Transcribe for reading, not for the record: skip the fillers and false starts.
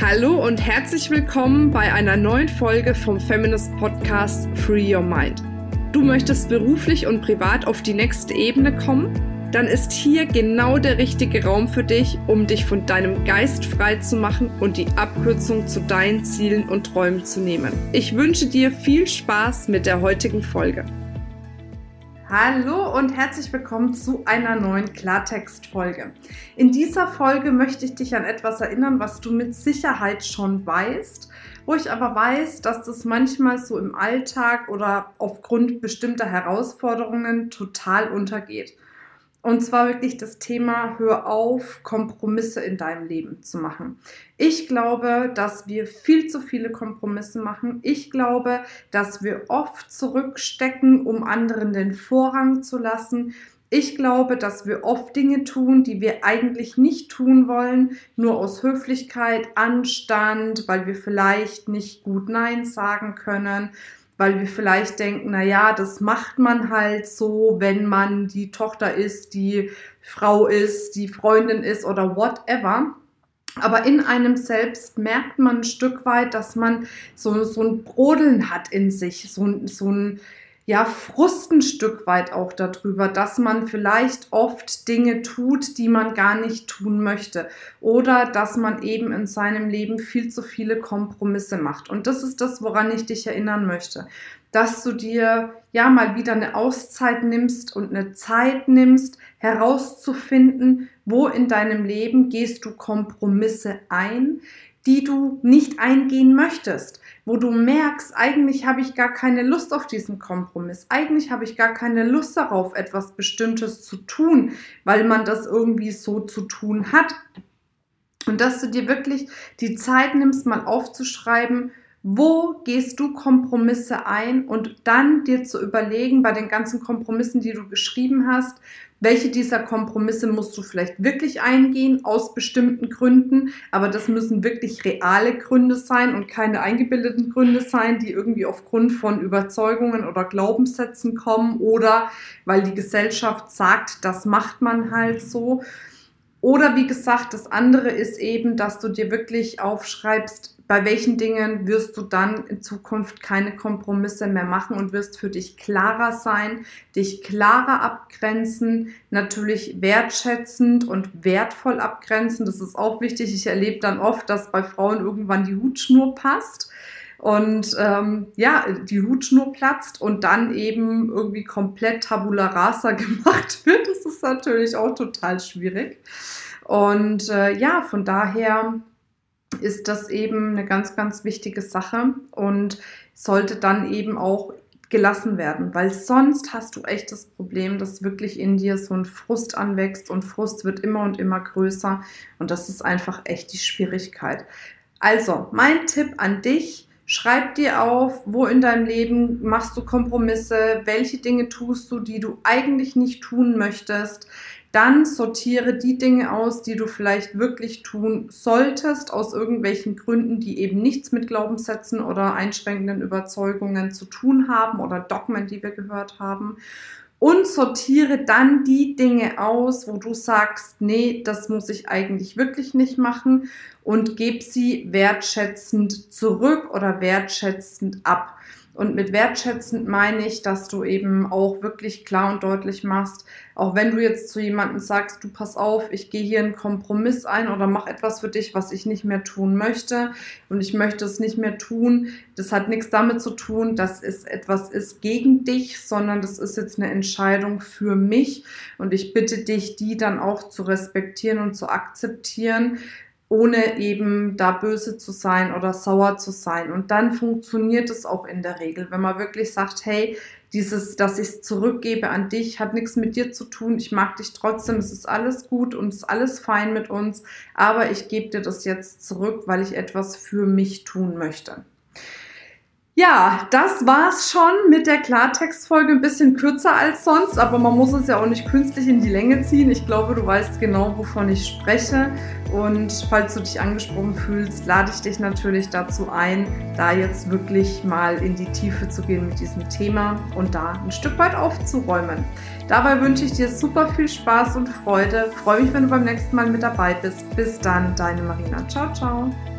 Hallo und herzlich willkommen bei einer neuen Folge vom Feminist Podcast Free Your Mind. Du möchtest beruflich und privat auf die nächste Ebene kommen? Dann ist hier genau der richtige Raum für dich, um dich von deinem Geist frei zu machen und die Abkürzung zu deinen Zielen und Träumen zu nehmen. Ich wünsche dir viel Spaß mit der heutigen Folge. Hallo und herzlich willkommen zu einer neuen Klartext-Folge. In dieser Folge möchte ich dich an etwas erinnern, was du mit Sicherheit schon weißt, wo ich aber weiß, dass das manchmal so im Alltag oder aufgrund bestimmter Herausforderungen total untergeht. Und zwar wirklich das Thema, hör auf, Kompromisse in deinem Leben zu machen. Ich glaube, dass wir viel zu viele Kompromisse machen. Ich glaube, dass wir oft zurückstecken, um anderen den Vorrang zu lassen. Ich glaube, dass wir oft Dinge tun, die wir eigentlich nicht tun wollen, nur aus Höflichkeit, Anstand, weil wir vielleicht nicht gut Nein sagen können, weil wir vielleicht denken, naja, das macht man halt so, wenn man die Tochter ist, die Frau ist, die Freundin ist oder whatever. Aber in einem selbst merkt man ein Stück weit, dass man so ein Brodeln hat in sich, so ein Frust ein Stück weit auch darüber, dass man vielleicht oft Dinge tut, die man gar nicht tun möchte oder dass man eben in seinem Leben viel zu viele Kompromisse macht. Und das ist das, woran ich dich erinnern möchte, dass du dir mal wieder eine Auszeit nimmst und eine Zeit nimmst, herauszufinden, wo in deinem Leben gehst du Kompromisse ein, die du nicht eingehen möchtest, wo du merkst, eigentlich habe ich gar keine Lust auf diesen Kompromiss, eigentlich habe ich gar keine Lust darauf, etwas Bestimmtes zu tun, weil man das irgendwie so zu tun hat. Und dass du dir wirklich die Zeit nimmst, mal aufzuschreiben, wo gehst du Kompromisse ein und dann dir zu überlegen, bei den ganzen Kompromissen, die du geschrieben hast, welche dieser Kompromisse musst du vielleicht wirklich eingehen, aus bestimmten Gründen, aber das müssen wirklich reale Gründe sein und keine eingebildeten Gründe sein, die irgendwie aufgrund von Überzeugungen oder Glaubenssätzen kommen oder weil die Gesellschaft sagt, das macht man halt so. Oder wie gesagt, das andere ist eben, dass du dir wirklich aufschreibst, bei welchen Dingen wirst du dann in Zukunft keine Kompromisse mehr machen und wirst für dich klarer sein, dich klarer abgrenzen, natürlich wertschätzend und wertvoll abgrenzen. Das ist auch wichtig. Ich erlebe dann oft, dass bei Frauen irgendwann die Hutschnur passt und die Hutschnur platzt und dann eben irgendwie komplett Tabula Rasa gemacht wird. Das ist natürlich auch total schwierig. Und von daher ist das eben eine ganz, ganz wichtige Sache und sollte dann eben auch gelassen werden, weil sonst hast du echt das Problem, dass wirklich in dir so ein Frust anwächst und Frust wird immer und immer größer und das ist einfach echt die Schwierigkeit. Also, mein Tipp an dich: Schreib dir auf, wo in deinem Leben machst du Kompromisse, welche Dinge tust du, die du eigentlich nicht tun möchtest. Dann sortiere die Dinge aus, die du vielleicht wirklich tun solltest, aus irgendwelchen Gründen, die eben nichts mit Glaubenssätzen oder einschränkenden Überzeugungen zu tun haben oder Dogmen, die wir gehört haben. Und sortiere dann die Dinge aus, wo du sagst, nee, das muss ich eigentlich wirklich nicht machen und gib sie wertschätzend zurück oder wertschätzend ab. Und mit wertschätzend meine ich, dass du eben auch wirklich klar und deutlich machst, auch wenn du jetzt zu jemandem sagst, du pass auf, ich gehe hier einen Kompromiss ein oder mach etwas für dich, was ich nicht mehr tun möchte und ich möchte es nicht mehr tun. Das hat nichts damit zu tun, dass es etwas ist gegen dich, sondern das ist jetzt eine Entscheidung für mich und ich bitte dich, die dann auch zu respektieren und zu akzeptieren, ohne eben da böse zu sein oder sauer zu sein. Und dann funktioniert es auch in der Regel, wenn man wirklich sagt, hey, dass ich es zurückgebe an dich, hat nichts mit dir zu tun, ich mag dich trotzdem, es ist alles gut und es ist alles fein mit uns, aber ich gebe dir das jetzt zurück, weil ich etwas für mich tun möchte. Ja, das war's schon mit der Klartextfolge, ein bisschen kürzer als sonst, aber man muss es ja auch nicht künstlich in die Länge ziehen. Ich glaube, du weißt genau, wovon ich spreche und falls du dich angesprochen fühlst, lade ich dich natürlich dazu ein, da jetzt wirklich mal in die Tiefe zu gehen mit diesem Thema und da ein Stück weit aufzuräumen. Dabei wünsche ich dir super viel Spaß und Freude. Freue mich, wenn du beim nächsten Mal mit dabei bist. Bis dann, deine Marina. Ciao, ciao.